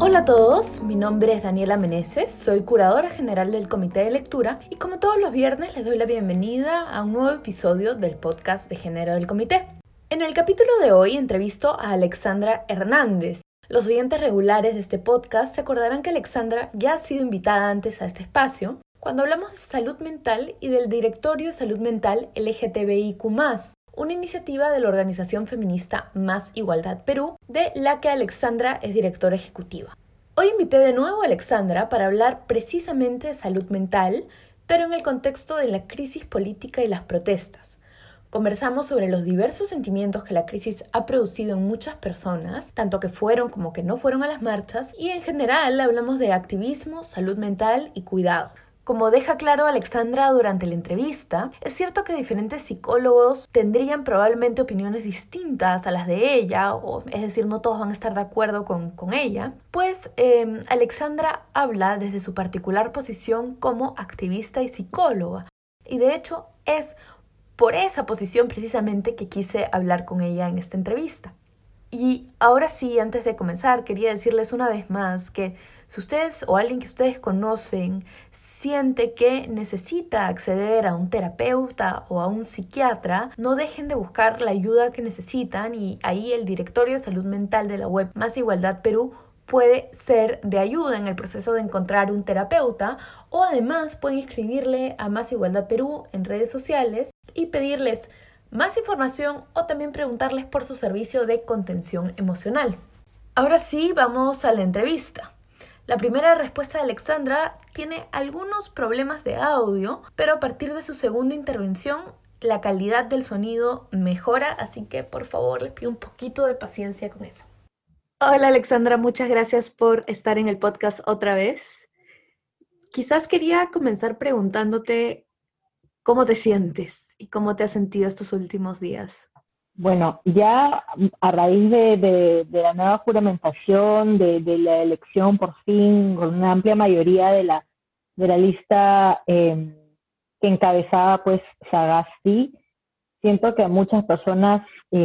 Hola a todos, mi nombre es Daniela Meneses, soy curadora general del Comité de Lectura y como todos los viernes les doy la bienvenida a un nuevo episodio del podcast de género del Comité. En el capítulo de hoy entrevisto a Alexandra Hernández. Los oyentes regulares de este podcast se acordarán que Alexandra ya ha sido invitada antes a este espacio cuando hablamos de salud mental y del Directorio de Salud Mental LGTBIQ+, una iniciativa de la organización feminista Más Igualdad Perú, de la que Alexandra es directora ejecutiva. Hoy invité de nuevo a Alexandra para hablar precisamente de salud mental, pero en el contexto de la crisis política y las protestas. Conversamos sobre los diversos sentimientos que la crisis ha producido en muchas personas, tanto que fueron como que no fueron a las marchas, y en general hablamos de activismo, salud mental y cuidado. Como deja claro Alexandra durante la entrevista, es cierto que diferentes psicólogos tendrían probablemente opiniones distintas a las de ella, es decir, no todos van a estar de acuerdo con ella, pues Alexandra habla desde su particular posición como activista y psicóloga, y de hecho es por esa posición precisamente que quise hablar con ella en esta entrevista. Y ahora sí, antes de comenzar, quería decirles una vez más que si ustedes o alguien que ustedes conocen siente que necesita acceder a un terapeuta o a un psiquiatra, no dejen de buscar la ayuda que necesitan y ahí el Directorio de Salud Mental de la web Más Igualdad Perú puede ser de ayuda en el proceso de encontrar un terapeuta o además pueden escribirle a Más Igualdad Perú en redes sociales y pedirles más información o también preguntarles por su servicio de contención emocional. Ahora sí, vamos a la entrevista. La primera respuesta de Alexandra tiene algunos problemas de audio, pero a partir de su segunda intervención, la calidad del sonido mejora, así que por favor les pido un poquito de paciencia con eso. Hola Alexandra, muchas gracias por estar en el podcast otra vez. Quizás quería comenzar preguntándote cómo te sientes y cómo te has sentido estos últimos días. Bueno, ya a raíz de la nueva juramentación, de la elección por fin, con una amplia mayoría de la lista que encabezaba pues Sagasti, siento que a muchas personas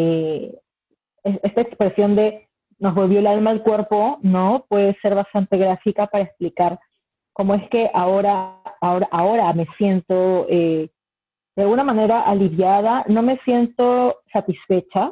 esta expresión de nos volvió el alma al cuerpo, ¿no? Puede ser bastante gráfica para explicar cómo es que ahora me siento de alguna manera aliviada. No me siento satisfecha,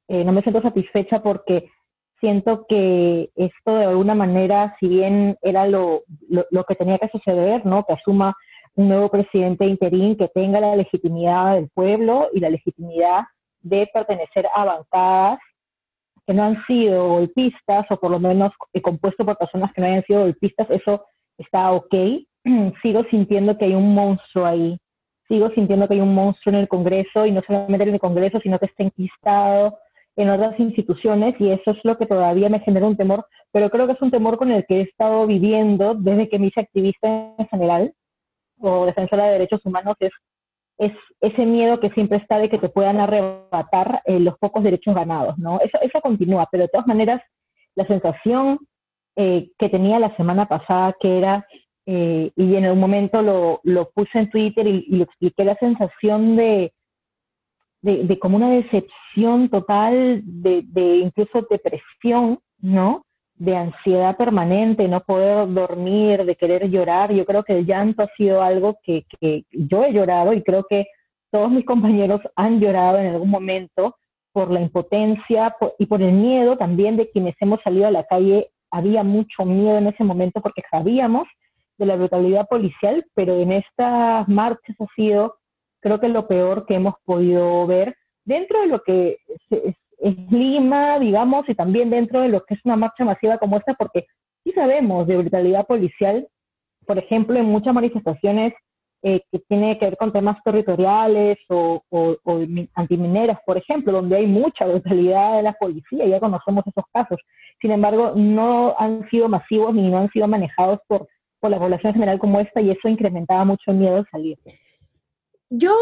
porque siento que esto de alguna manera, si bien era lo que tenía que suceder, ¿no? Que asuma un nuevo presidente interín que tenga la legitimidad del pueblo y la legitimidad de pertenecer a bancadas que no han sido golpistas, o por lo menos compuesto por personas que no hayan sido golpistas, eso está ok. Sigo sintiendo que hay un monstruo ahí. Sigo sintiendo que hay un monstruo en el Congreso, y no solamente en el Congreso, sino que está enquistado en otras instituciones, y eso es lo que todavía me genera un temor, pero creo que es un temor con el que he estado viviendo desde que me hice activista en general, o defensora de derechos humanos. Es ese miedo que siempre está de que te puedan arrebatar los pocos derechos ganados, ¿no? Eso continúa, pero de todas maneras, la sensación que tenía la semana pasada, que era, y en un momento lo puse en Twitter y lo expliqué, la sensación de como una decepción total, de incluso depresión, ¿no? De ansiedad permanente, no poder dormir, de querer llorar. Yo creo que el llanto ha sido algo que yo he llorado, y creo que todos mis compañeros han llorado en algún momento por la impotencia y por el miedo también de quienes hemos salido a la calle. Había mucho miedo en ese momento porque sabíamos de la brutalidad policial, pero en estas marchas ha sido, creo que lo peor que hemos podido ver dentro de lo que es Lima, digamos, y también dentro de lo que es una marcha masiva como esta, porque sí sabemos de brutalidad policial, por ejemplo, en muchas manifestaciones que tiene que ver con temas territoriales o antimineras, por ejemplo, donde hay mucha brutalidad de la policía, ya conocemos esos casos. Sin embargo, no han sido masivos ni no han sido manejados por la población general como esta, y eso incrementaba mucho el miedo de salir. Yo,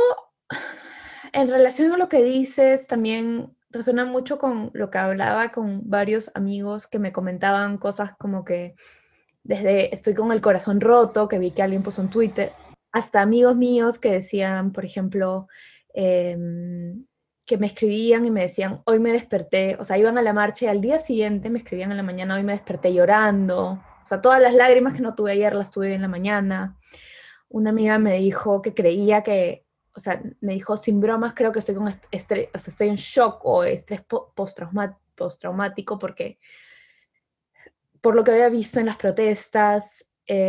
en relación a lo que dices, también resuena mucho con lo que hablaba con varios amigos que me comentaban cosas como que desde estoy con el corazón roto, que vi que alguien puso en Twitter, hasta amigos míos que decían, por ejemplo, que me escribían y me decían, hoy me desperté, o sea, iban a la marcha y al día siguiente me escribían en la mañana, hoy me desperté llorando, o sea, todas las lágrimas que no tuve ayer las tuve en la mañana. Una amiga me dijo que creía que, o sea, me dijo, sin bromas, creo que estoy con estrés, o sea, estoy en shock o estrés postraumático porque, por lo que había visto en las protestas,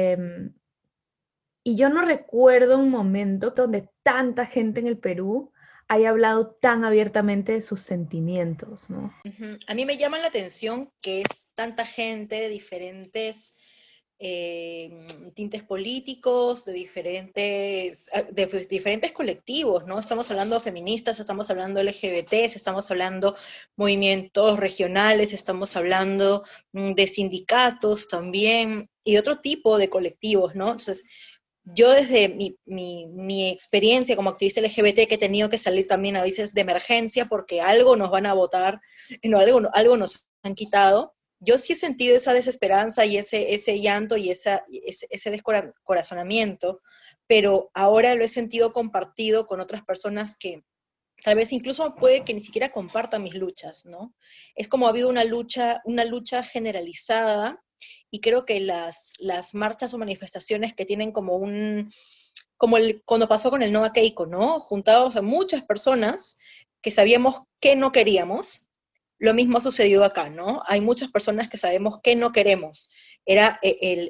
y yo no recuerdo un momento donde tanta gente en el Perú haya hablado tan abiertamente de sus sentimientos, ¿no? A mí me llama la atención que es tanta gente de diferentes tintes políticos, de diferentes colectivos, ¿no? Estamos hablando feministas, estamos hablando LGBTs, estamos hablando movimientos regionales, estamos hablando de sindicatos también y otro tipo de colectivos, ¿no? Entonces, yo desde mi experiencia como activista LGBT, que he tenido que salir también a veces de emergencia porque algo nos van a votar, no, algo nos han quitado, yo sí he sentido esa desesperanza y ese llanto y ese descorazonamiento, pero ahora lo he sentido compartido con otras personas que tal vez incluso puede que ni siquiera compartan mis luchas, ¿no? Es como ha habido una lucha generalizada y creo que las marchas o manifestaciones que tienen cuando pasó con el Nova Keiko, ¿no? Juntados a muchas personas que sabíamos que no queríamos, lo mismo ha sucedido acá, ¿no? Hay muchas personas que sabemos que no queremos. Era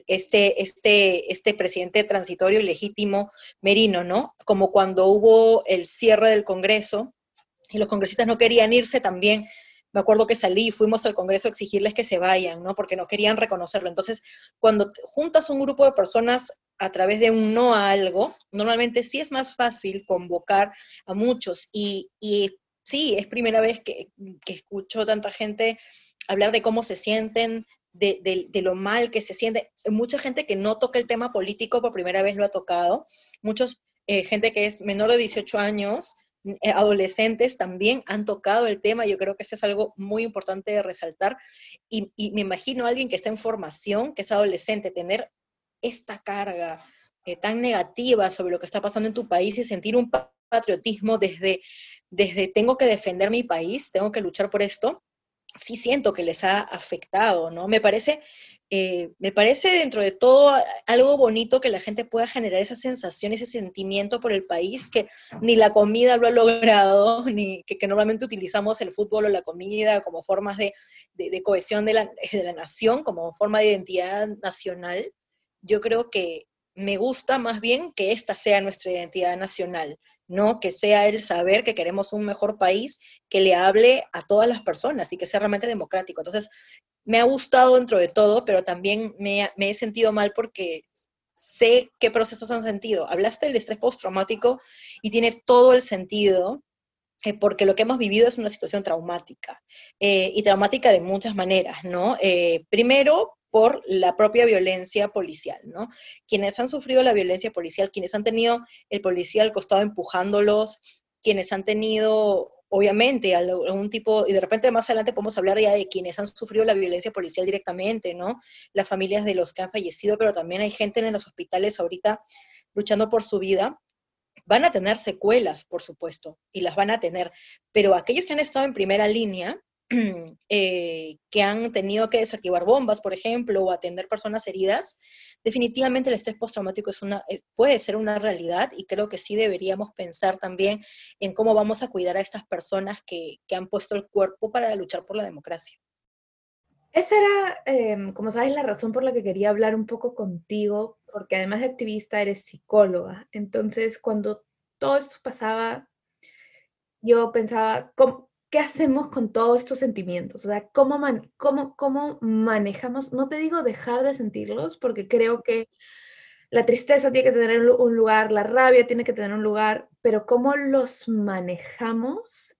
este presidente transitorio y legítimo Merino, ¿no? Como cuando hubo el cierre del Congreso y los congresistas no querían irse también. Me acuerdo que salí y fuimos al Congreso a exigirles que se vayan, ¿no? Porque no querían reconocerlo. Entonces, cuando juntas un grupo de personas a través de un no a algo, normalmente sí es más fácil convocar a muchos. Y sí, es primera vez que escucho tanta gente hablar de cómo se sienten, de lo mal que se siente. Mucha gente que no toca el tema político por primera vez lo ha tocado. Gente que es menor de 18 años, adolescentes también han tocado el tema. Yo creo que eso es algo muy importante de resaltar. Y me imagino a alguien que está en formación, que es adolescente, tener esta carga tan negativa sobre lo que está pasando en tu país y sentir un patriotismo desde tengo que defender mi país, tengo que luchar por esto, sí siento que les ha afectado, ¿no? Me parece dentro de todo algo bonito que la gente pueda generar esa sensación, ese sentimiento por el país, que ni la comida lo ha logrado, ni que normalmente utilizamos el fútbol o la comida como formas de cohesión de la nación, como forma de identidad nacional. Yo creo que me gusta más bien que esta sea nuestra identidad nacional, no que sea el saber que queremos un mejor país que le hable a todas las personas y que sea realmente democrático. Entonces, me ha gustado dentro de todo, pero también me he sentido mal porque sé qué procesos han sentido. Hablaste del estrés postraumático y tiene todo el sentido, porque lo que hemos vivido es una situación traumática, y traumática de muchas maneras, ¿no? Primero, por la propia violencia policial, ¿no? Quienes han sufrido la violencia policial, quienes han tenido el policía al costado empujándolos, quienes han tenido, obviamente, algún tipo, y de repente más adelante podemos hablar ya de quienes han sufrido la violencia policial directamente, ¿no? Las familias de los que han fallecido, pero también hay gente en los hospitales ahorita luchando por su vida. Van a tener secuelas, por supuesto, y las van a tener, pero aquellos que han estado en primera línea, que han tenido que desactivar bombas, por ejemplo, o atender personas heridas, definitivamente el estrés postraumático puede ser una realidad, y creo que sí deberíamos pensar también en cómo vamos a cuidar a estas personas que han puesto el cuerpo para luchar por la democracia. Esa era, como sabes, la razón por la que quería hablar un poco contigo, porque además de activista eres psicóloga. Entonces, cuando todo esto pasaba, yo pensaba, ¿qué hacemos con todos estos sentimientos? O sea, ¿cómo manejamos? No te digo dejar de sentirlos, porque creo que la tristeza tiene que tener un lugar, la rabia tiene que tener un lugar, pero ¿cómo los manejamos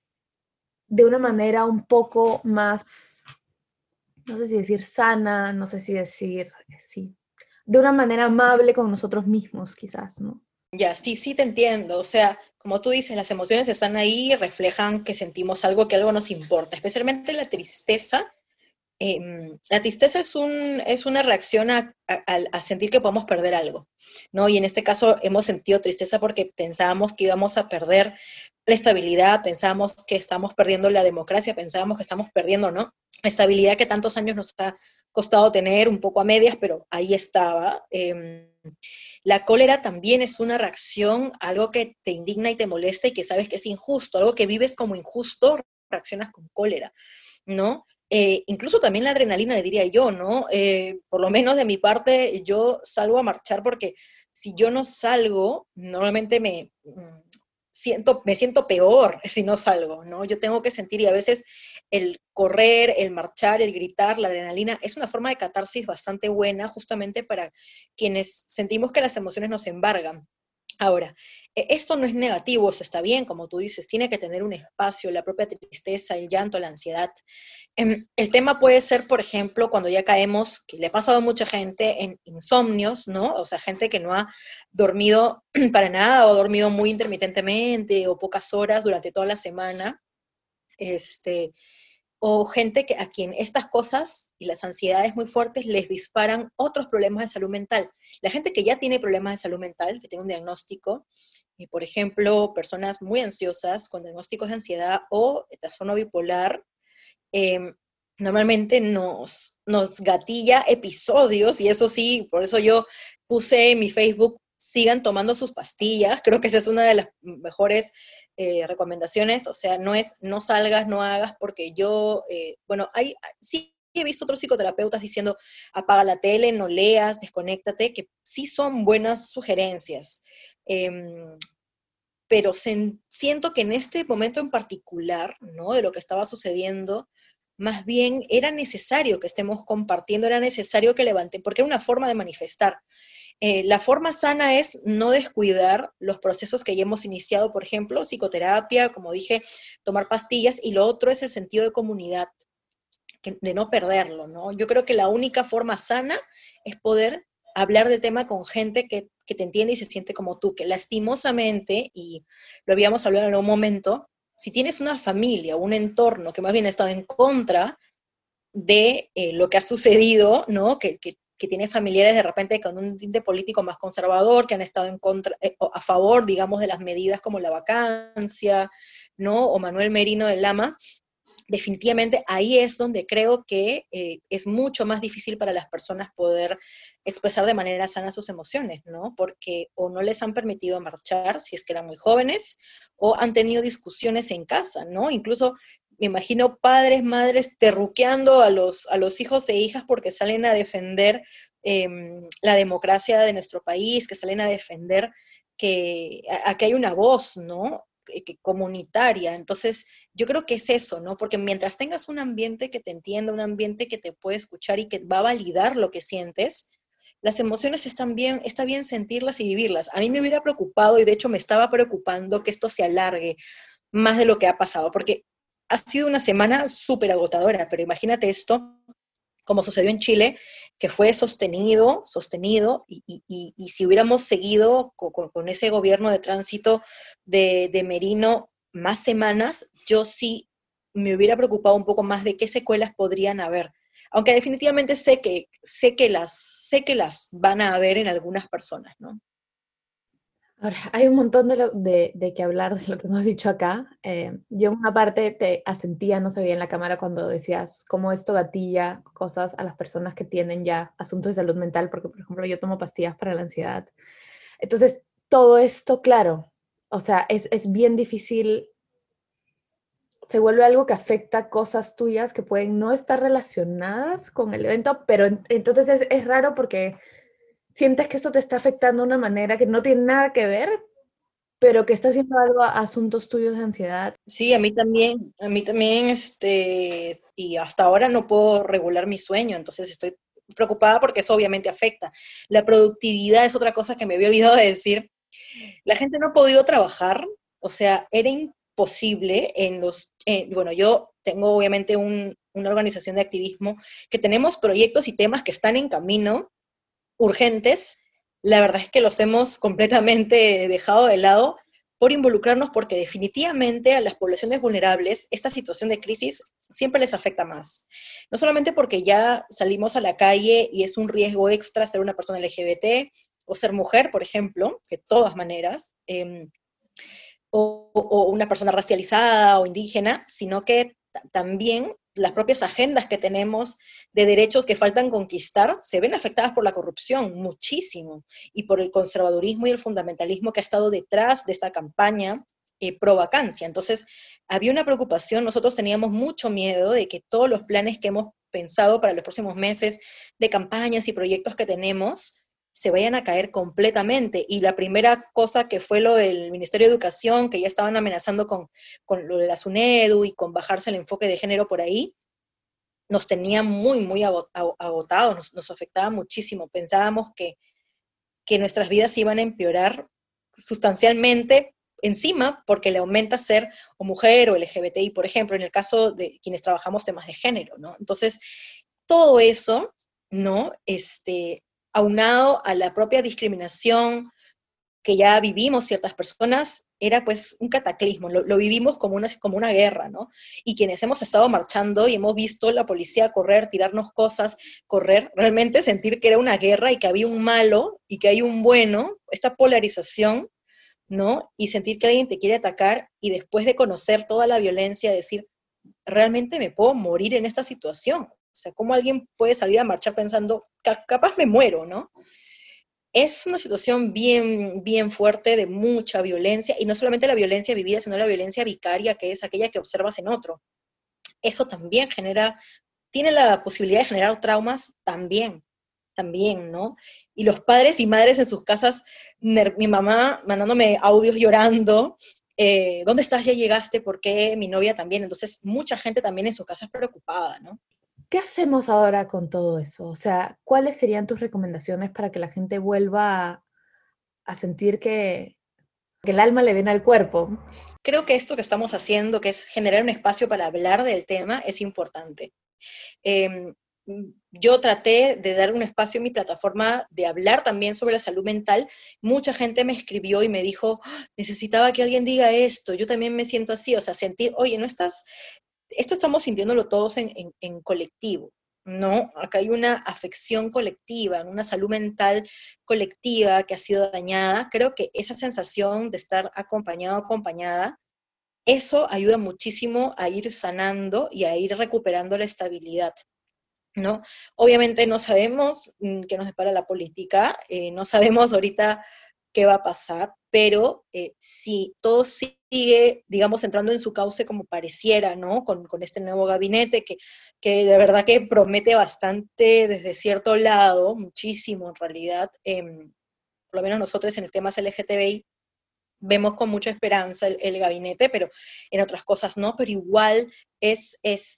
de una manera un poco más, no sé si decir sana, no sé si decir, sí, de una manera amable con nosotros mismos, quizás, ¿no? Ya, sí, sí te entiendo. O sea, como tú dices, las emociones están ahí y reflejan que sentimos algo, que algo nos importa, especialmente la tristeza. La tristeza es una reacción a sentir que podemos perder algo, ¿no? Y en este caso hemos sentido tristeza porque pensábamos que íbamos a perder la estabilidad, pensábamos que estamos perdiendo la democracia, pensábamos que estamos perdiendo, ¿no? La estabilidad que tantos años nos ha costado tener, un poco a medias, pero ahí estaba. La cólera también es una reacción a algo que te indigna y te molesta y que sabes que es injusto, algo que vives como injusto, reaccionas con cólera, ¿no? Incluso también la adrenalina, le diría yo, ¿no? Por lo menos de mi parte, yo salgo a marchar porque si yo no salgo, normalmente me siento peor si no salgo, ¿no? Yo tengo que sentir, y a veces el correr, el marchar, el gritar, la adrenalina, es una forma de catarsis bastante buena, justamente para quienes sentimos que las emociones nos embargan. Ahora, esto no es negativo, eso está bien, como tú dices, tiene que tener un espacio, la propia tristeza, el llanto, la ansiedad. El tema puede ser, por ejemplo, cuando ya caemos, que le ha pasado a mucha gente, en insomnios, ¿no? O sea, gente que no ha dormido para nada o ha dormido muy intermitentemente o pocas horas durante toda la semana. Este, o gente a quien estas cosas y las ansiedades muy fuertes les disparan otros problemas de salud mental. La gente que ya tiene problemas de salud mental, que tiene un diagnóstico, por ejemplo, personas muy ansiosas con diagnósticos de ansiedad o trastorno bipolar, eh, normalmente nos gatilla episodios, y eso sí, por eso yo puse en mi Facebook, sigan tomando sus pastillas, creo que esa es una de las mejores recomendaciones, o sea, no es no salgas, no hagas, porque yo, bueno, sí he visto otros psicoterapeutas diciendo, apaga la tele, no leas, desconéctate, que sí son buenas sugerencias. Pero siento que en este momento en particular, ¿no? De lo que estaba sucediendo, más bien era necesario que estemos compartiendo, era necesario que levanten, porque era una forma de manifestar. La forma sana es no descuidar los procesos que ya hemos iniciado, por ejemplo, psicoterapia, como dije, tomar pastillas, y lo otro es el sentido de comunidad, de no perderlo, ¿no? Yo creo que la única forma sana es poder hablar del tema con gente que te entiende y se siente como tú, que lastimosamente, y lo habíamos hablado en algún momento, si tienes una familia, un entorno que más bien ha estado en contra de lo que ha sucedido, ¿no? Que tiene familiares de repente con un tinte político más conservador, que han estado en contra, a favor, digamos, de las medidas como la vacancia, ¿no? O Manuel Merino de Lama, definitivamente ahí es donde creo que es mucho más difícil para las personas poder expresar de manera sana sus emociones, ¿no? Porque o no les han permitido marchar si es que eran muy jóvenes, o han tenido discusiones en casa, ¿no? Incluso me imagino padres, madres terruqueando a los hijos e hijas porque salen a defender la democracia de nuestro país, que salen a defender que aquí hay una voz, ¿no? Comunitaria. Entonces, yo creo que es eso, ¿no? Porque mientras tengas un ambiente que te entienda, un ambiente que te puede escuchar y que va a validar lo que sientes, las emociones están bien, está bien sentirlas y vivirlas. A mí me hubiera preocupado, y de hecho me estaba preocupando, que esto se alargue más de lo que ha pasado, porque ha sido una semana súper agotadora, pero imagínate esto, como sucedió en Chile, que fue sostenido, y si hubiéramos seguido con ese gobierno de tránsito de Merino más semanas, yo sí me hubiera preocupado un poco más de qué secuelas podrían haber. Aunque definitivamente sé que las van a haber en algunas personas, ¿no? Ahora, hay un montón de que hablar de lo que hemos dicho acá. Yo en una parte te asentía, no se veía en la cámara cuando decías cómo esto gatilla cosas a las personas que tienen ya asuntos de salud mental, porque por ejemplo yo tomo pastillas para la ansiedad. Entonces, todo esto, claro, o sea, es bien difícil, se vuelve algo que afecta cosas tuyas que pueden no estar relacionadas con el evento, pero entonces es raro porque sientes que esto te está afectando de una manera que no tiene nada que ver, pero que está haciendo algo a asuntos tuyos de ansiedad. Sí, a mí también, y hasta ahora no puedo regular mi sueño, entonces estoy preocupada porque eso obviamente afecta. La productividad es otra cosa que me había olvidado de decir. La gente no ha podido trabajar, o sea, era imposible bueno, yo tengo obviamente una organización de activismo que tenemos proyectos y temas que están en camino, urgentes. La verdad es que los hemos completamente dejado de lado por involucrarnos, porque definitivamente a las poblaciones vulnerables esta situación de crisis siempre les afecta más. No solamente porque ya salimos a la calle y es un riesgo extra ser una persona LGBT o ser mujer, por ejemplo, de todas maneras, o una persona racializada o indígena, sino que también las propias agendas que tenemos de derechos que faltan conquistar se ven afectadas por la corrupción muchísimo y por el conservadurismo y el fundamentalismo que ha estado detrás de esa campaña pro vacancia. Entonces, había una preocupación, nosotros teníamos mucho miedo de que todos los planes que hemos pensado para los próximos meses de campañas y proyectos que tenemos se vayan a caer completamente. Y la primera cosa que fue lo del Ministerio de Educación, que ya estaban amenazando con lo de la SUNEDU y con bajarse el enfoque de género por ahí, nos tenía muy, muy agotados, nos afectaba muchísimo. Pensábamos que nuestras vidas iban a empeorar sustancialmente encima porque le aumenta ser o mujer o LGBTI, por ejemplo, en el caso de quienes trabajamos temas de género, ¿no? Entonces, todo eso, ¿no? Aunado a la propia discriminación que ya vivimos ciertas personas, era pues un cataclismo, lo vivimos como una guerra, ¿no? Y quienes hemos estado marchando y hemos visto la policía correr, tirarnos cosas, correr, realmente sentir que era una guerra y que había un malo y que hay un bueno, esta polarización, ¿no? Y sentir que alguien te quiere atacar y después de conocer toda la violencia, decir, realmente me puedo morir en esta situación. O sea, ¿cómo alguien puede salir a marchar pensando, capaz me muero, ¿no? Es una situación bien, bien fuerte de mucha violencia, y no solamente la violencia vivida, sino la violencia vicaria, que es aquella que observas en otro. Eso también tiene la posibilidad de generar traumas también, ¿no? Y los padres y madres en sus casas, mi mamá mandándome audios llorando, ¿dónde estás? ¿Ya llegaste? ¿Por qué? Mi novia también. Entonces, mucha gente también en su casa es preocupada, ¿no? ¿Qué hacemos ahora con todo eso? O sea, ¿cuáles serían tus recomendaciones para que la gente vuelva a sentir que el alma le viene al cuerpo? Creo que esto que estamos haciendo, que es generar un espacio para hablar del tema, es importante. Eh, yo traté de dar un espacio en mi plataforma de hablar también sobre la salud mental. Mucha gente me escribió y me dijo, "Ah, necesitaba que alguien diga esto, yo también me siento así", o sea, sentir, oye, no estás, esto estamos sintiéndolo todos en colectivo, ¿no? Acá hay una afección colectiva, una salud mental colectiva que ha sido dañada. Creo que esa sensación de estar acompañado, acompañada, eso ayuda muchísimo a ir sanando y a ir recuperando la estabilidad, ¿no? Obviamente no sabemos qué nos depara la política, no sabemos ahorita qué va a pasar, pero si todo sigue, digamos, entrando en su cauce como pareciera, ¿no? Con este nuevo gabinete que de verdad que promete bastante desde cierto lado, muchísimo en realidad, por lo menos nosotros en el tema LGTBI, vemos con mucha esperanza el gabinete, pero en otras cosas no, pero igual es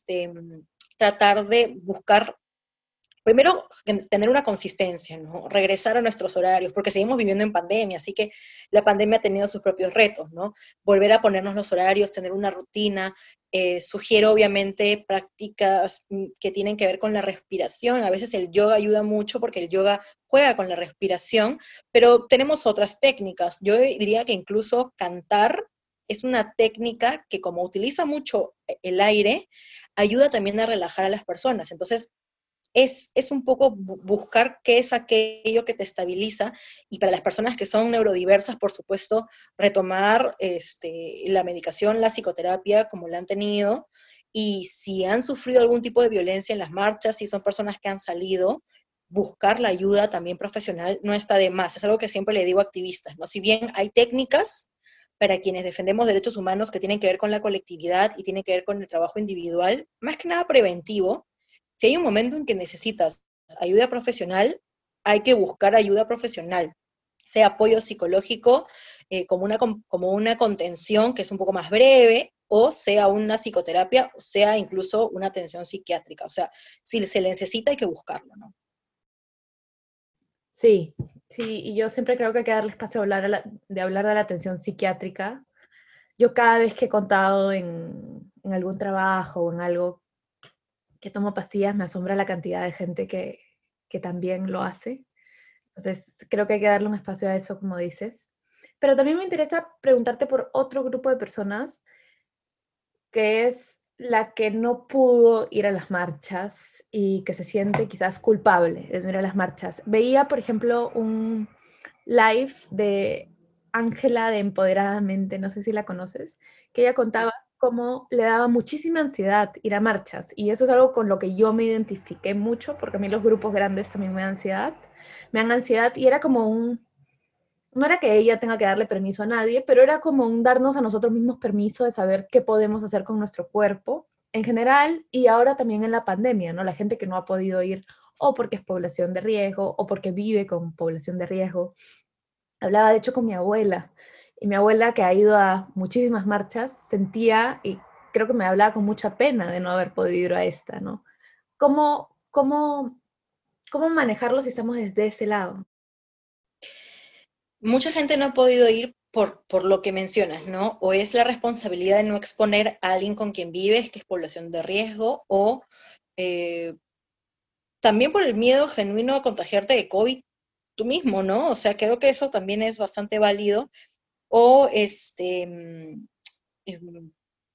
tratar de buscar, primero, tener una consistencia, ¿no? Regresar a nuestros horarios, porque seguimos viviendo en pandemia, así que la pandemia ha tenido sus propios retos, ¿no? Volver a ponernos los horarios, tener una rutina. Sugiero, obviamente, prácticas que tienen que ver con la respiración. A veces el yoga ayuda mucho porque el yoga juega con la respiración, pero tenemos otras técnicas. Yo diría que incluso cantar es una técnica que, como utiliza mucho el aire, ayuda también a relajar a las personas. Entonces, es un poco buscar qué es aquello que te estabiliza, y para las personas que son neurodiversas, por supuesto, retomar la medicación, la psicoterapia como la han tenido, y si han sufrido algún tipo de violencia en las marchas, si son personas que han salido, buscar la ayuda también profesional no está de más. Es algo que siempre le digo a activistas, ¿no? Si bien hay técnicas para quienes defendemos derechos humanos que tienen que ver con la colectividad y tienen que ver con el trabajo individual, más que nada preventivo, si hay un momento en que necesitas ayuda profesional, hay que buscar ayuda profesional, sea apoyo psicológico, como una contención que es un poco más breve, o sea una psicoterapia, o sea incluso una atención psiquiátrica. O sea, si se le necesita, hay que buscarlo, ¿no? Sí, sí, y yo siempre creo que hay que darle espacio a de hablar de la atención psiquiátrica. Yo cada vez que he contado en algún trabajo o en algo que tomo pastillas, me asombra la cantidad de gente que también lo hace. Entonces, creo que hay que darle un espacio a eso, como dices. Pero también me interesa preguntarte por otro grupo de personas, que es la que no pudo ir a las marchas y que se siente quizás culpable de no ir a las marchas. Veía, por ejemplo, un live de Ángela de Empoderadamente, no sé si la conoces, que ella contaba cómo le daba muchísima ansiedad ir a marchas, y eso es algo con lo que yo me identifiqué mucho, porque a mí los grupos grandes también me dan ansiedad, y era como no era que ella tenga que darle permiso a nadie, pero era como un darnos a nosotros mismos permiso de saber qué podemos hacer con nuestro cuerpo en general, y ahora también en la pandemia, ¿no? La gente que no ha podido ir o porque es población de riesgo o porque vive con población de riesgo. Hablaba de hecho con mi abuela, y mi abuela, que ha ido a muchísimas marchas, sentía, y creo que me hablaba con mucha pena de no haber podido ir a esta, ¿no? ¿Cómo manejarlo si estamos desde ese lado? Mucha gente no ha podido ir por lo que mencionas, ¿no? O es la responsabilidad de no exponer a alguien con quien vives, que es población de riesgo, o eh, también por el miedo genuino a contagiarte de COVID tú mismo, ¿no? O sea, creo que eso también es bastante válido. O em,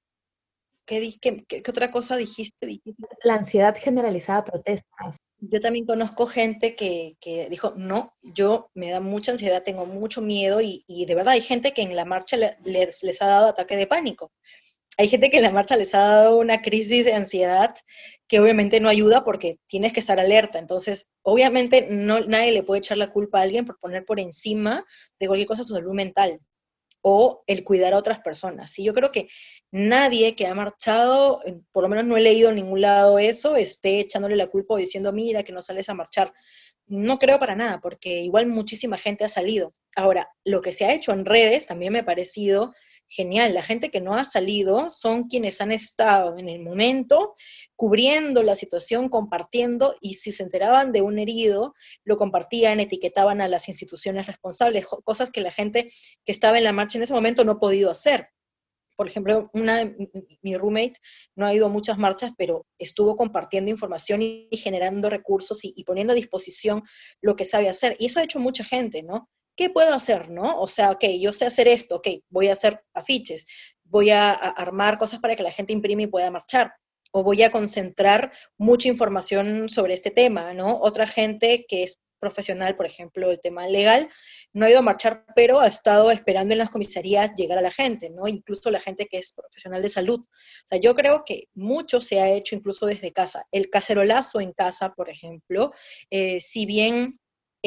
¿qué otra cosa dijiste? La ansiedad generalizada a protestas. Yo también conozco gente que dijo, no, yo me da mucha ansiedad, tengo mucho miedo y de verdad hay gente que en la marcha les ha dado ataque de pánico. Hay gente que en la marcha les ha dado una crisis de ansiedad que obviamente no ayuda porque tienes que estar alerta. Entonces, obviamente nadie le puede echar la culpa a alguien por poner por encima de cualquier cosa su salud mental o el cuidar a otras personas. Y yo creo que nadie que ha marchado, por lo menos no he leído en ningún lado eso, esté echándole la culpa o diciendo, mira, que no sales a marchar. No creo para nada, porque igual muchísima gente ha salido. Ahora, lo que se ha hecho en redes también me ha parecido genial. La gente que no ha salido son quienes han estado en el momento cubriendo la situación, compartiendo, y si se enteraban de un herido, lo compartían, etiquetaban a las instituciones responsables, cosas que la gente que estaba en la marcha en ese momento no ha podido hacer. Por ejemplo, mi roommate no ha ido a muchas marchas, pero estuvo compartiendo información y generando recursos y poniendo a disposición lo que sabe hacer. Y eso ha hecho mucha gente, ¿no? ¿Qué puedo hacer, no? O sea, ok, yo sé hacer esto, ok, voy a hacer afiches, voy a armar cosas para que la gente imprime y pueda marchar, o voy a concentrar mucha información sobre este tema, ¿no? Otra gente que es profesional, por ejemplo, el tema legal, no ha ido a marchar, pero ha estado esperando en las comisarías llegar a la gente, ¿no? Incluso la gente que es profesional de salud. O sea, yo creo que mucho se ha hecho incluso desde casa. El cacerolazo en casa, por ejemplo, si bien...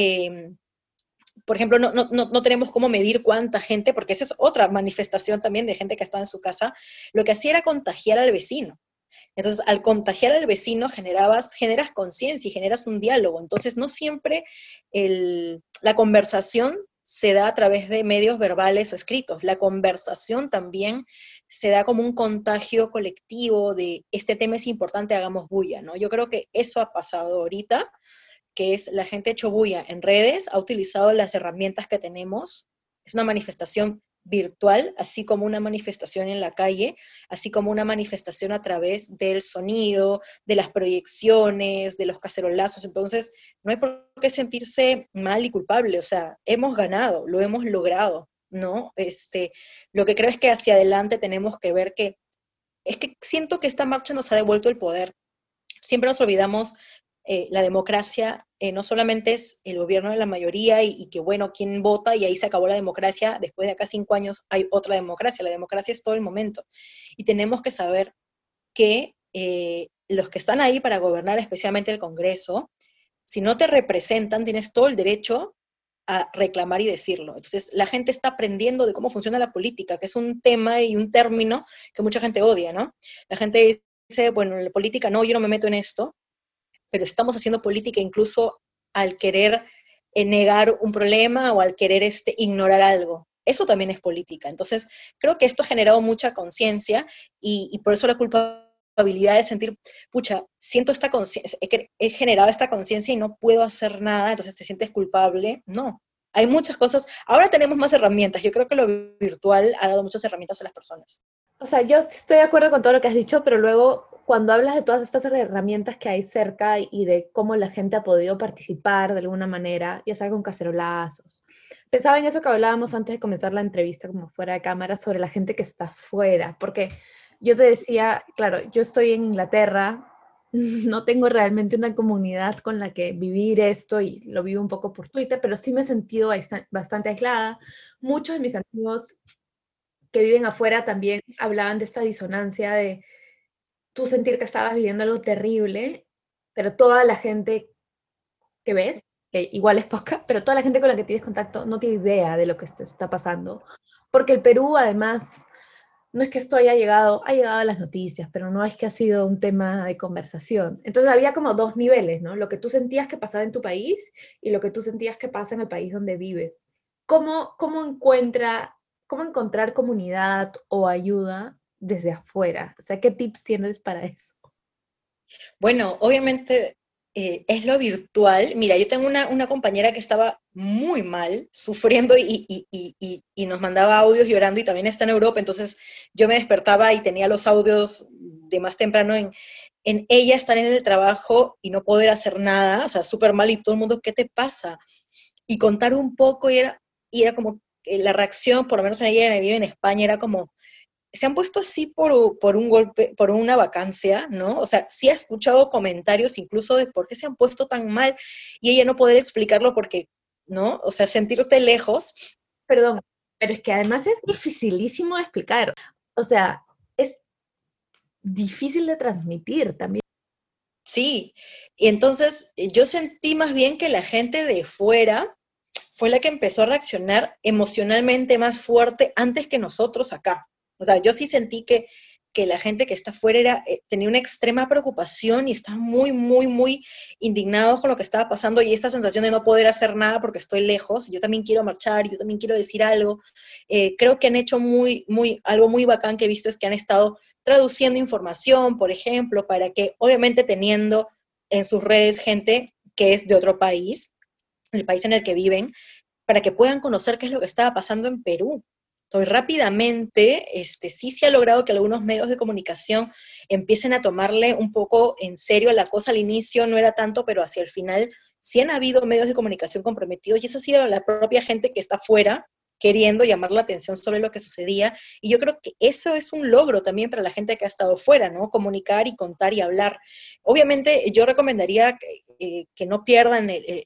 por ejemplo, no tenemos cómo medir cuánta gente, porque esa es otra manifestación también de gente que está en su casa, lo que hacía era contagiar al vecino. Entonces, al contagiar al vecino generas conciencia y generas un diálogo. Entonces, no siempre la conversación se da a través de medios verbales o escritos. La conversación también se da como un contagio colectivo de este tema es importante, hagamos bulla, ¿no? Yo creo que eso ha pasado ahorita, que es la gente hecho bulla en redes, ha utilizado las herramientas que tenemos. Es una manifestación virtual, así como una manifestación en la calle, así como una manifestación a través del sonido, de las proyecciones, de los cacerolazos. Entonces, no hay por qué sentirse mal y culpable. O sea, hemos ganado, lo hemos logrado, ¿no? Lo que creo es que hacia adelante tenemos que ver que, es que siento que esta marcha nos ha devuelto el poder. Siempre nos olvidamos, la democracia no solamente es el gobierno de la mayoría y que bueno, quién vota y ahí se acabó la democracia, después de acá 5 años hay otra democracia, la democracia es todo el momento. Y tenemos que saber que los que están ahí para gobernar, especialmente el Congreso, si no te representan, tienes todo el derecho a reclamar y decirlo. Entonces, la gente está aprendiendo de cómo funciona la política, que es un tema y un término que mucha gente odia, ¿no? La gente dice, bueno, en la política no, yo no me meto en esto, pero estamos haciendo política incluso al querer negar un problema o al querer ignorar algo. Eso también es política. Entonces, creo que esto ha generado mucha conciencia y por eso la culpabilidad de sentir, pucha, siento esta conciencia, he generado esta conciencia y no puedo hacer nada, entonces te sientes culpable. No, hay muchas cosas. Ahora tenemos más herramientas. Yo creo que lo virtual ha dado muchas herramientas a las personas. O sea, yo estoy de acuerdo con todo lo que has dicho, pero luego cuando hablas de todas estas herramientas que hay cerca y de cómo la gente ha podido participar de alguna manera, ya sea con cacerolazos. Pensaba en eso que hablábamos antes de comenzar la entrevista, como fuera de cámara, sobre la gente que está fuera, porque yo te decía, claro, yo estoy en Inglaterra, no tengo realmente una comunidad con la que vivir esto y lo vivo un poco por Twitter, pero sí me he sentido bastante aislada. Muchos de mis amigos que viven afuera también hablaban de esta disonancia de tú sentir que estabas viviendo algo terrible, pero toda la gente que ves, que igual es poca, pero toda la gente con la que tienes contacto no tiene idea de lo que te está pasando. Porque el Perú, además, no es que esto haya llegado, ha llegado a las noticias, pero no es que ha sido un tema de conversación. Entonces había como dos niveles, ¿no? Lo que tú sentías que pasaba en tu país y lo que tú sentías que pasa en el país donde vives. ¿Cómo encontrar comunidad o ayuda desde afuera? O sea, ¿qué tips tienes para eso? Bueno, obviamente es lo virtual. Mira, yo tengo una compañera que estaba muy mal, sufriendo y nos mandaba audios llorando y también está en Europa, entonces yo me despertaba y tenía los audios de más temprano en ella estar en el trabajo y no poder hacer nada, o sea, súper mal y todo el mundo, ¿qué te pasa? Y contar un poco y era como la reacción, por lo menos en ella que vive en España, era como, se han puesto así por un golpe, por una vacancia, ¿no? O sea, sí ha escuchado comentarios incluso de por qué se han puesto tan mal y ella no poder explicarlo porque, ¿no? O sea, sentirte lejos. Perdón, pero es que además es dificilísimo de explicar. O sea, es difícil de transmitir también. Sí, y entonces yo sentí más bien que la gente de fuera fue la que empezó a reaccionar emocionalmente más fuerte antes que nosotros acá. O sea, yo sí sentí que la gente que está afuera tenía una extrema preocupación y estaban muy, muy, muy indignados con lo que estaba pasando y esta sensación de no poder hacer nada porque estoy lejos. Yo también quiero marchar, yo también quiero decir algo. Creo que han hecho algo muy bacán que he visto es que han estado traduciendo información, por ejemplo, para que obviamente teniendo en sus redes gente que es de otro país, el país en el que viven, para que puedan conocer qué es lo que estaba pasando en Perú. Entonces, rápidamente, sí se ha logrado que algunos medios de comunicación empiecen a tomarle un poco en serio la cosa. Al inicio no era tanto, pero hacia el final sí han habido medios de comunicación comprometidos y esa ha sido la propia gente que está afuera queriendo llamar la atención sobre lo que sucedía. Y yo creo que eso es un logro también para la gente que ha estado fuera, ¿no? Comunicar y contar y hablar. Obviamente, yo recomendaría que no pierdan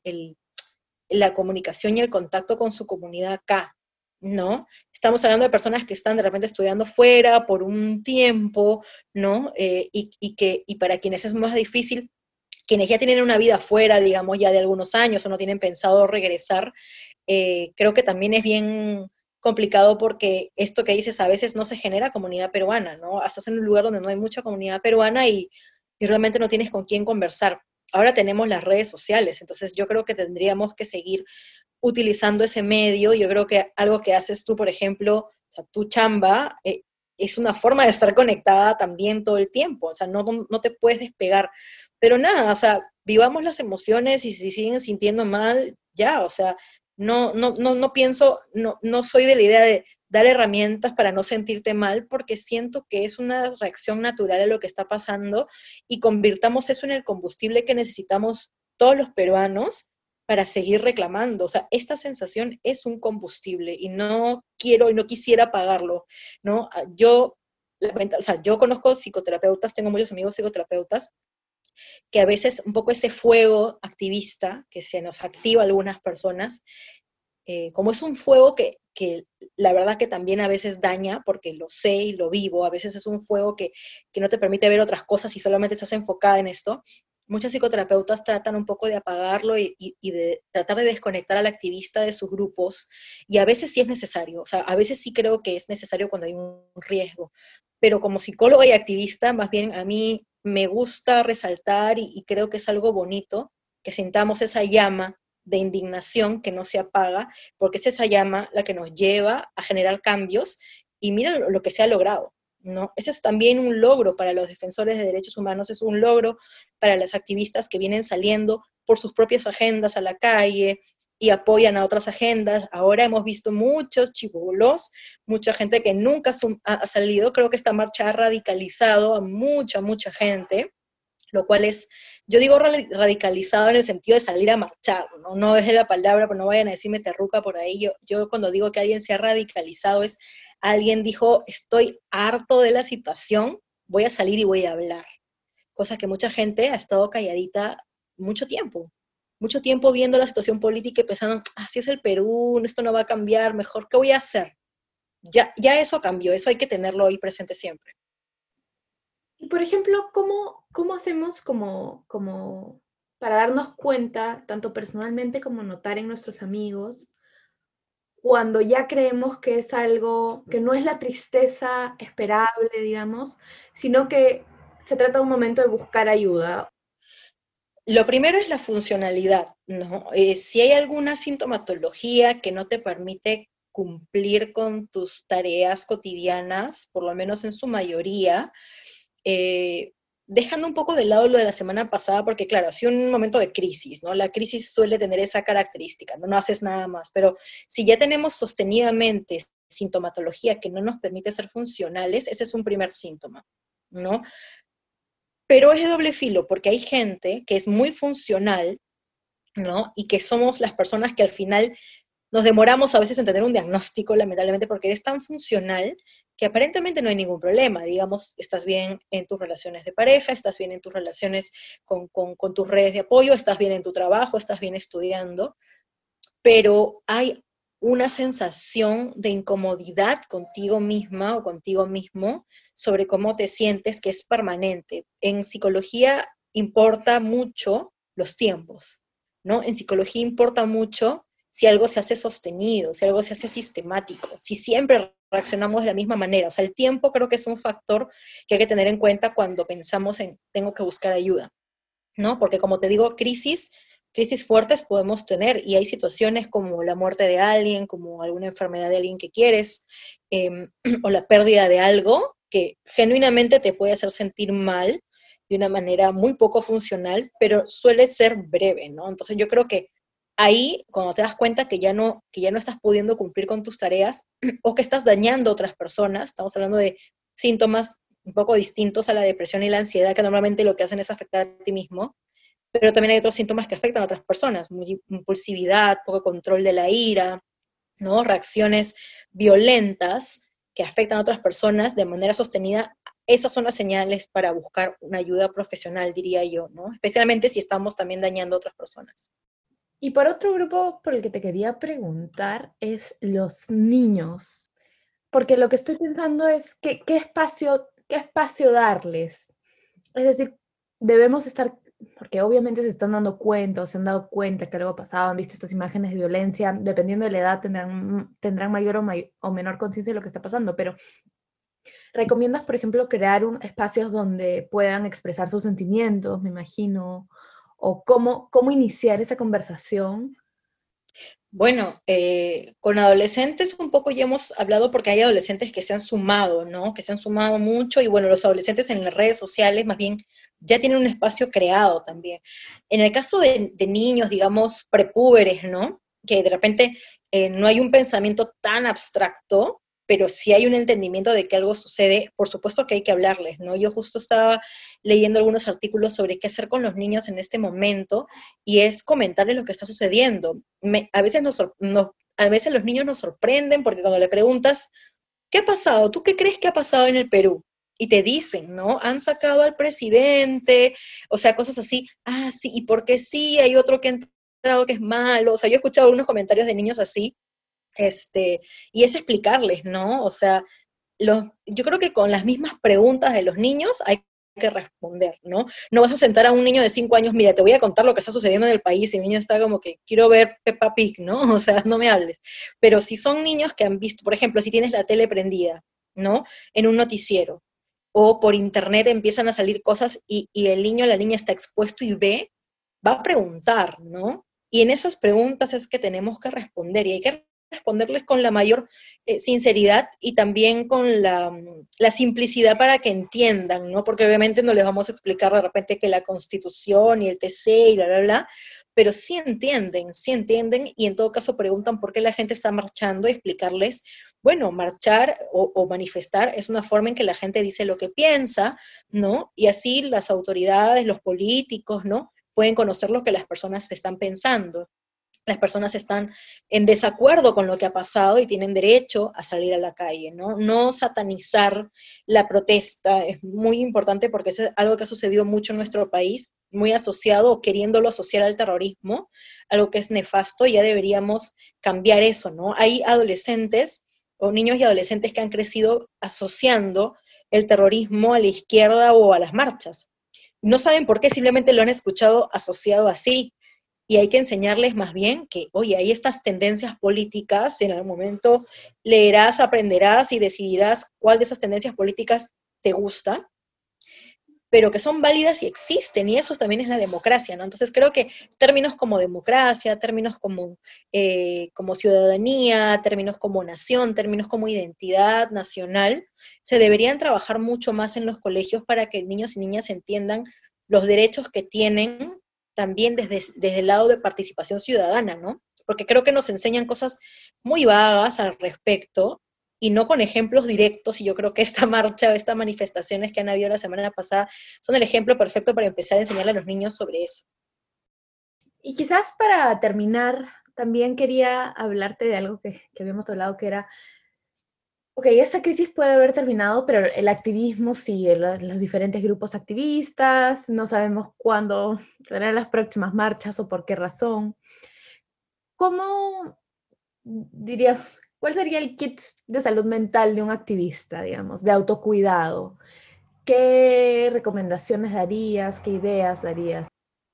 la comunicación y el contacto con su comunidad acá, ¿no? Estamos hablando de personas que están de repente estudiando fuera por un tiempo, ¿no? Y para quienes es más difícil, quienes ya tienen una vida fuera, digamos, ya de algunos años o no tienen pensado regresar, creo que también es bien complicado porque esto que dices, a veces no se genera comunidad peruana, ¿no? Estás en un lugar donde no hay mucha comunidad peruana y realmente no tienes con quién conversar. Ahora tenemos las redes sociales, entonces yo creo que tendríamos que seguir utilizando ese medio. Yo creo que algo que haces tú, por ejemplo, o sea, tu chamba, es una forma de estar conectada también todo el tiempo, o sea, no te puedes despegar. Pero nada, o sea, vivamos las emociones y si siguen sintiendo mal, ya, o sea, no pienso, no soy de la idea de dar herramientas para no sentirte mal, porque siento que es una reacción natural a lo que está pasando y convirtamos eso en el combustible que necesitamos todos los peruanos para seguir reclamando. O sea, esta sensación es un combustible y no quiero y no quisiera pagarlo, ¿no? O sea, yo conozco psicoterapeutas, tengo muchos amigos psicoterapeutas, que a veces un poco ese fuego activista que se nos activa a algunas personas, como es un fuego que la verdad que también a veces daña, porque lo sé y lo vivo, a veces es un fuego que no te permite ver otras cosas y solamente estás enfocada en esto. Muchos psicoterapeutas tratan un poco de apagarlo y de tratar de desconectar al activista de sus grupos, y a veces sí es necesario, o sea, a veces sí creo que es necesario cuando hay un riesgo, pero como psicóloga y activista, más bien a mí me gusta resaltar y creo que es algo bonito que sintamos esa llama de indignación que no se apaga, porque es esa llama la que nos lleva a generar cambios y mira lo que se ha logrado, ¿no? Ese es también un logro para los defensores de derechos humanos, es un logro para las activistas que vienen saliendo por sus propias agendas a la calle y apoyan a otras agendas. Ahora hemos visto muchos chibolos, mucha gente que nunca ha salido. Creo que esta marcha ha radicalizado a mucha gente, lo cual es, yo digo radicalizado en el sentido de salir a marchar, no desde la palabra, pero no vayan a decirme terruca por ahí. Yo cuando digo que alguien se ha radicalizado es alguien dijo, estoy harto de la situación, voy a salir y voy a hablar. Cosa que mucha gente ha estado calladita mucho tiempo viendo la situación política y pensando, así es el Perú, esto no va a cambiar, mejor, ¿qué voy a hacer? Ya eso cambió, eso hay que tenerlo ahí presente siempre. Y por ejemplo, ¿cómo hacemos como para darnos cuenta, tanto personalmente como notar en nuestros amigos, cuando ya creemos que es algo, que no es la tristeza esperable, digamos, sino que se trata de un momento de buscar ayuda? Lo primero es la funcionalidad, ¿no? Si hay alguna sintomatología que no te permite cumplir con tus tareas cotidianas, por lo menos en su mayoría, dejando un poco de lado lo de la semana pasada, porque claro, ha sido un momento de crisis, ¿no? La crisis suele tener esa característica, ¿no? No haces nada más, pero si ya tenemos sostenidamente sintomatología que no nos permite ser funcionales, ese es un primer síntoma, ¿no? Pero es de doble filo, porque hay gente que es muy funcional, ¿no? Y que somos las personas que al final nos demoramos a veces en tener un diagnóstico, lamentablemente, porque eres tan funcional que aparentemente no hay ningún problema. Digamos, estás bien en tus relaciones de pareja, estás bien en tus relaciones con tus redes de apoyo, estás bien en tu trabajo, estás bien estudiando, pero hay una sensación de incomodidad contigo misma o contigo mismo sobre cómo te sientes que es permanente. En psicología importa mucho los tiempos, ¿no? En psicología importa mucho si algo se hace sostenido, si algo se hace sistemático, si siempre reaccionamos de la misma manera. O sea, el tiempo creo que es un factor que hay que tener en cuenta cuando pensamos en tengo que buscar ayuda, ¿no? Porque como te digo, crisis fuertes podemos tener y hay situaciones como la muerte de alguien, como alguna enfermedad de alguien que quieres, o la pérdida de algo que genuinamente te puede hacer sentir mal de una manera muy poco funcional, pero suele ser breve, ¿no? Entonces yo creo que ahí, cuando te das cuenta que ya no estás pudiendo cumplir con tus tareas o que estás dañando a otras personas, estamos hablando de síntomas un poco distintos a la depresión y la ansiedad, que normalmente lo que hacen es afectar a ti mismo, pero también hay otros síntomas que afectan a otras personas, impulsividad, poco control de la ira, ¿no? Reacciones violentas que afectan a otras personas de manera sostenida. Esas son las señales para buscar una ayuda profesional, diría yo, ¿no? Especialmente si estamos también dañando a otras personas. Y por otro grupo por el que te quería preguntar es los niños, porque lo que estoy pensando es qué espacio darles. Es decir, debemos estar, porque obviamente se están dando cuenta o se han dado cuenta que algo ha pasado, han visto estas imágenes de violencia, dependiendo de la edad tendrán mayor o menor conciencia de lo que está pasando, pero ¿recomiendas, por ejemplo, crear espacios donde puedan expresar sus sentimientos, me imagino, o cómo iniciar esa conversación? Bueno, con adolescentes un poco ya hemos hablado porque hay adolescentes que se han sumado, ¿no? Que se han sumado mucho y bueno, los adolescentes en las redes sociales más bien ya tienen un espacio creado también. En el caso de niños, digamos, prepúberes, ¿no? Que de repente no hay un pensamiento tan abstracto, pero sí hay un entendimiento de que algo sucede, por supuesto que hay que hablarles, ¿no? Yo justo estaba leyendo algunos artículos sobre qué hacer con los niños en este momento y es comentarles lo que está sucediendo. A veces los niños nos sorprenden porque cuando le preguntas, ¿qué ha pasado? ¿Tú qué crees que ha pasado en el Perú? Y te dicen, ¿no? Han sacado al presidente, o sea, cosas así. Ah, sí, ¿y por qué sí? Hay otro que ha entrado que es malo. O sea, yo he escuchado algunos comentarios de niños así, y es explicarles, ¿no? O sea, yo creo que con las mismas preguntas de los niños hay que responder, ¿no? No vas a sentar a un niño de 5 años, mira, te voy a contar lo que está sucediendo en el país, y el niño está como que, quiero ver Peppa Pig, ¿no? O sea, no me hables. Pero si son niños que han visto, por ejemplo, si tienes la tele prendida, ¿no? En un noticiero, o por internet empiezan a salir cosas y el niño o la niña está expuesto y ve, va a preguntar, ¿no? Y en esas preguntas es que tenemos que responder y hay que responderles con la mayor sinceridad y también con la simplicidad para que entiendan, ¿no? Porque obviamente no les vamos a explicar de repente que la Constitución y el TC y bla, pero sí entienden y en todo caso preguntan por qué la gente está marchando y explicarles, bueno, marchar o manifestar es una forma en que la gente dice lo que piensa, ¿no? Y así las autoridades, los políticos, ¿no? Pueden conocer lo que las personas están pensando. las personas están en desacuerdo con lo que ha pasado y tienen derecho a salir a la calle, ¿no? No satanizar la protesta es muy importante porque es algo que ha sucedido mucho en nuestro país, muy asociado o queriéndolo asociar al terrorismo, algo que es nefasto, y ya deberíamos cambiar eso, ¿no? Hay adolescentes o niños y adolescentes que han crecido asociando el terrorismo a la izquierda o a las marchas. No saben por qué, simplemente lo han escuchado asociado así, y hay que enseñarles más bien que, oye, hay estas tendencias políticas, en algún momento leerás, aprenderás y decidirás cuál de esas tendencias políticas te gusta, pero que son válidas y existen, y eso también es la democracia, ¿no? Entonces creo que términos como democracia, términos como ciudadanía, términos como nación, términos como identidad nacional, se deberían trabajar mucho más en los colegios para que niños y niñas entiendan los derechos que tienen también desde el lado de participación ciudadana, ¿no? Porque creo que nos enseñan cosas muy vagas al respecto, y no con ejemplos directos, y yo creo que esta marcha, estas manifestaciones que han habido la semana pasada, son el ejemplo perfecto para empezar a enseñarle a los niños sobre eso. Y quizás para terminar, también quería hablarte de algo que habíamos hablado, que era, ok, esta crisis puede haber terminado, pero el activismo sigue, los diferentes grupos activistas, no sabemos cuándo serán las próximas marchas o por qué razón. ¿Cómo diríamos, cuál sería el kit de salud mental de un activista, digamos, de autocuidado? ¿Qué recomendaciones darías? ¿Qué ideas darías?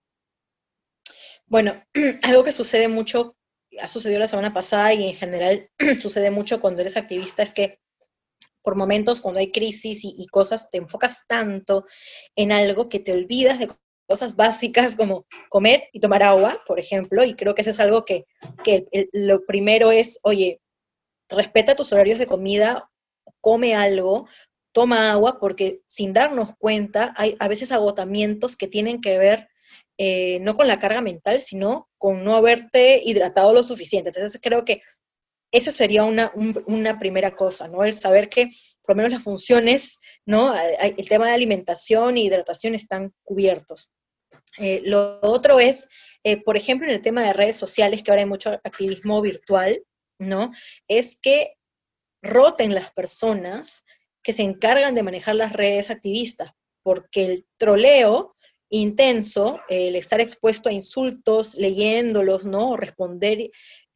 Bueno, algo que sucede mucho, ha sucedido la semana pasada y en general sucede mucho cuando eres activista, es que por momentos cuando hay crisis y cosas, te enfocas tanto en algo que te olvidas de cosas básicas como comer y tomar agua, por ejemplo, y creo que eso es algo que lo primero es, oye, respeta tus horarios de comida, come algo, toma agua, porque sin darnos cuenta hay a veces agotamientos que tienen que ver no con la carga mental, sino con no haberte hidratado lo suficiente. Entonces creo que eso sería una primera cosa, ¿no? El saber que por lo menos las funciones, ¿no? El tema de alimentación e hidratación están cubiertos. Lo otro es, por ejemplo, en el tema de redes sociales, que ahora hay mucho activismo virtual, ¿no? Es que roten las personas que se encargan de manejar las redes activistas, porque el troleo intenso, el estar expuesto a insultos, leyéndolos, ¿no? O responder,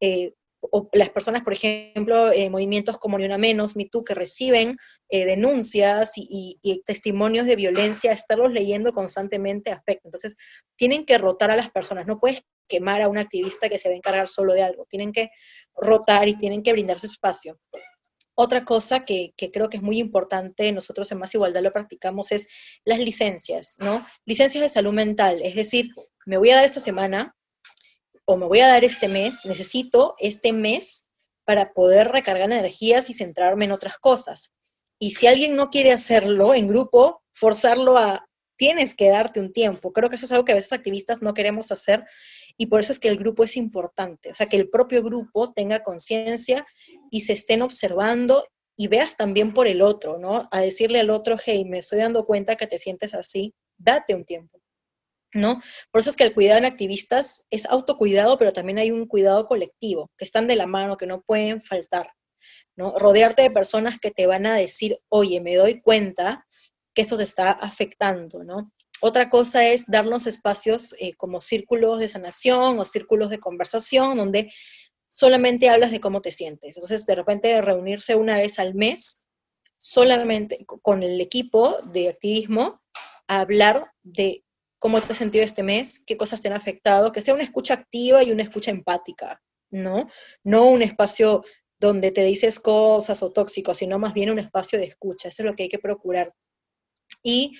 o las personas, por ejemplo, movimientos como Ni Una Menos, Me Too, que reciben denuncias y testimonios de violencia, estarlos leyendo constantemente afecta. Entonces, tienen que rotar a las personas, no puedes quemar a un activista que se va a encargar solo de algo, tienen que rotar y tienen que brindarse espacio. Otra cosa que creo que es muy importante, nosotros en Más Igualdad lo practicamos, es las licencias, ¿no? Licencias de salud mental, es decir, me voy a dar esta semana o me voy a dar este mes, necesito este mes para poder recargar energías y centrarme en otras cosas. Y si alguien no quiere hacerlo en grupo, forzarlo a, tienes que darte un tiempo. Creo que eso es algo que a veces activistas no queremos hacer, y por eso es que el grupo es importante, o sea, que el propio grupo tenga conciencia y se estén observando y veas también por el otro, ¿no? A decirle al otro, hey, me estoy dando cuenta que te sientes así, date un tiempo, ¿no? Por eso es que el cuidado en activistas es autocuidado, pero también hay un cuidado colectivo, que están de la mano, que no pueden faltar, ¿no? Rodearte de personas que te van a decir, oye, me doy cuenta que esto te está afectando, ¿no? Otra cosa es darnos espacios como círculos de sanación o círculos de conversación donde solamente hablas de cómo te sientes. Entonces, de repente, reunirse una vez al mes solamente con el equipo de activismo a hablar de cómo te has sentido este mes, qué cosas te han afectado, que sea una escucha activa y una escucha empática, ¿no? No un espacio donde te dices cosas o tóxicos, sino más bien un espacio de escucha. Eso es lo que hay que procurar. Y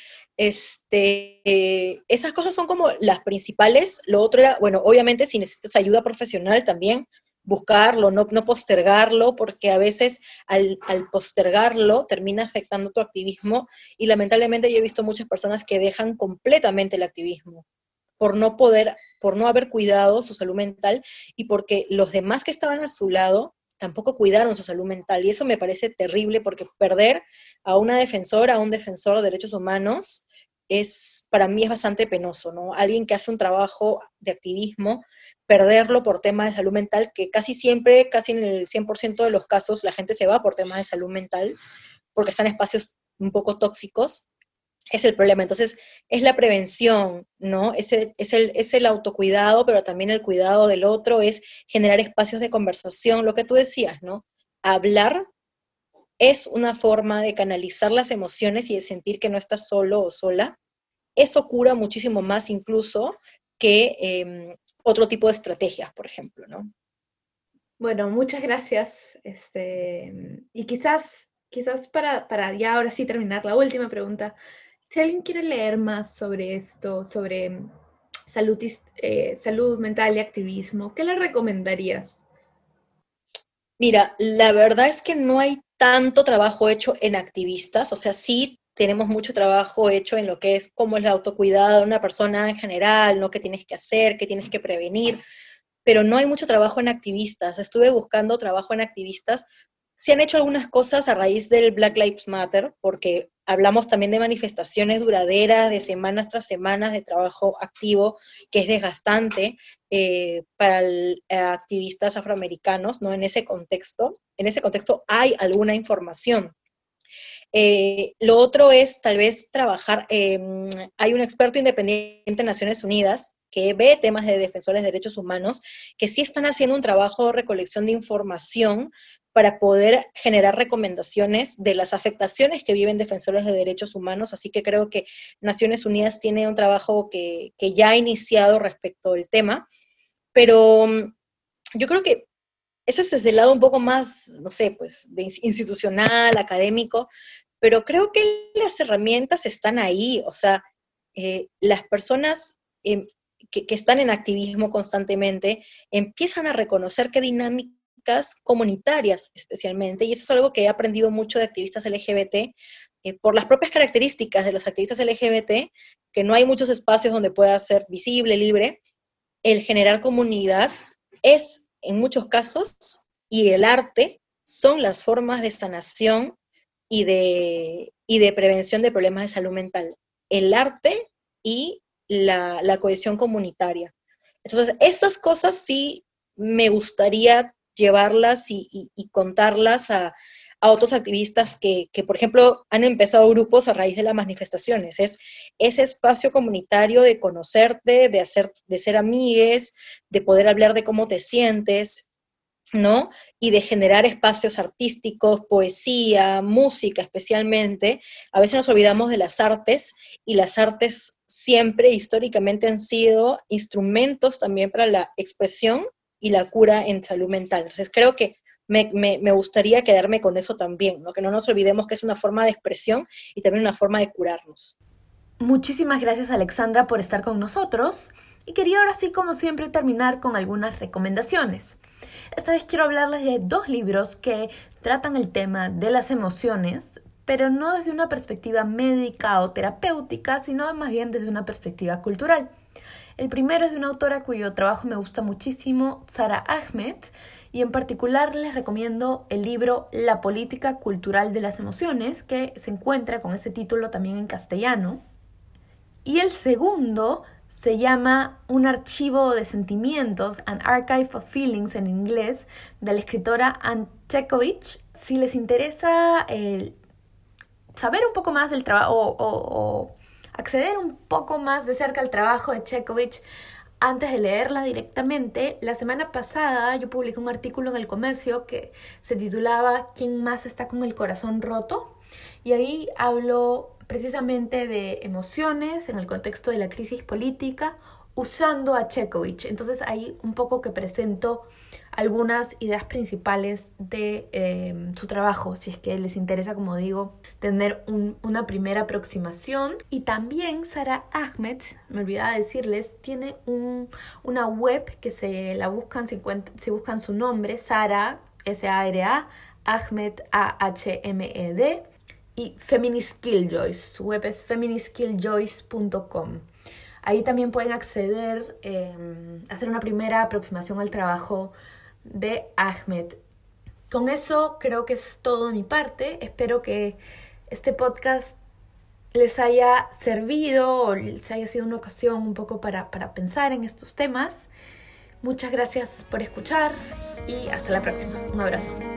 esas cosas son como las principales. Lo otro era, bueno, obviamente si necesitas ayuda profesional también, buscarlo, no postergarlo, porque a veces al postergarlo termina afectando tu activismo, y lamentablemente yo he visto muchas personas que dejan completamente el activismo por no haber cuidado su salud mental, y porque los demás que estaban a su lado tampoco cuidaron su salud mental, y eso me parece terrible, porque perder a una defensora, a un defensor de derechos humanos, para mí es bastante penoso, ¿no? Alguien que hace un trabajo de activismo, perderlo por temas de salud mental, que casi siempre, casi en el 100% de los casos, la gente se va por temas de salud mental, porque están en espacios un poco tóxicos, es el problema. Entonces, es la prevención, ¿no? Es el autocuidado, pero también el cuidado del otro, es generar espacios de conversación, lo que tú decías, ¿no? Hablar es una forma de canalizar las emociones y de sentir que no estás solo o sola. Eso cura muchísimo más incluso que otro tipo de estrategias, por ejemplo, ¿no? Bueno, muchas gracias. Y quizás para ya ahora sí terminar la última pregunta, si alguien quiere leer más sobre esto, sobre salud mental y activismo, ¿qué le recomendarías? Mira, la verdad es que no hay tanto trabajo hecho en activistas, o sea, sí tenemos mucho trabajo hecho en lo que es cómo es el autocuidado de una persona en general, ¿no? ¿Qué tienes que hacer? ¿Qué tienes que prevenir? Pero no hay mucho trabajo en activistas. Estuve buscando trabajo en activistas. Se han hecho algunas cosas a raíz del Black Lives Matter, porque hablamos también de manifestaciones duraderas, de semanas tras semanas de trabajo activo, que es desgastante para activistas afroamericanos, ¿no? En ese contexto hay alguna información. Lo otro es tal vez trabajar, hay un experto independiente en Naciones Unidas que ve temas de defensores de derechos humanos, que sí están haciendo un trabajo de recolección de información para poder generar recomendaciones de las afectaciones que viven defensores de derechos humanos, así que creo que Naciones Unidas tiene un trabajo que ya ha iniciado respecto al tema, pero yo creo que eso es desde el lado un poco más, no sé, pues, de institucional, académico, pero creo que las herramientas están ahí, o sea, las personas que están en activismo constantemente empiezan a reconocer qué dinámicas comunitarias especialmente, y eso es algo que he aprendido mucho de activistas LGBT, por las propias características de los activistas LGBT, que no hay muchos espacios donde pueda ser visible, libre, el generar comunidad es, en muchos casos, y el arte son las formas de sanación y de prevención de problemas de salud mental. El arte y la cohesión comunitaria. Entonces, esas cosas sí me gustaría llevarlas y contarlas a otros activistas que, por ejemplo, han empezado grupos a raíz de las manifestaciones. Es ese espacio comunitario de conocerte, de ser amigues, de poder hablar de cómo te sientes, ¿no? Y de generar espacios artísticos, poesía, música especialmente. A veces nos olvidamos de las artes, y las artes siempre históricamente han sido instrumentos también para la expresión y la cura en salud mental. Entonces creo que me gustaría quedarme con eso también, ¿no? Que no nos olvidemos que es una forma de expresión y también una forma de curarnos. Muchísimas gracias, Alexandra, por estar con nosotros. Y quería ahora sí, como siempre, terminar con algunas recomendaciones. Esta vez quiero hablarles de 2 libros que tratan el tema de las emociones, pero no desde una perspectiva médica o terapéutica, sino más bien desde una perspectiva cultural. El primero es de una autora cuyo trabajo me gusta muchísimo, Sara Ahmed, y en particular les recomiendo el libro La política cultural de las emociones, que se encuentra con este título también en castellano. Y el segundo se llama Un archivo de sentimientos, An Archive of Feelings en inglés, de la escritora Anne Chekhovich. Si les interesa saber un poco más del trabajo o acceder un poco más de cerca al trabajo de Chekhovich antes de leerla directamente, la semana pasada yo publiqué un artículo en El Comercio que se titulaba ¿Quién más está con el corazón roto? Y ahí hablo precisamente de emociones en el contexto de la crisis política usando a Chekhovich. Entonces ahí un poco que presento algunas ideas principales de su trabajo, si es que les interesa, como digo, tener una primera aproximación. Y también Sara Ahmed, me olvidaba decirles, tiene una web que se la buscan, si buscan su nombre, Sara, S-A-R-A, Ahmed, A-H-M-E-D, y Feminist Killjoys. Su web es feministkilljoys.com. Ahí también pueden acceder, hacer una primera aproximación al trabajo de Ahmed. Con eso creo que es todo de mi parte. Espero que este podcast les haya servido o les haya sido una ocasión un poco para pensar en estos temas. Muchas gracias por escuchar y hasta la próxima. Un abrazo.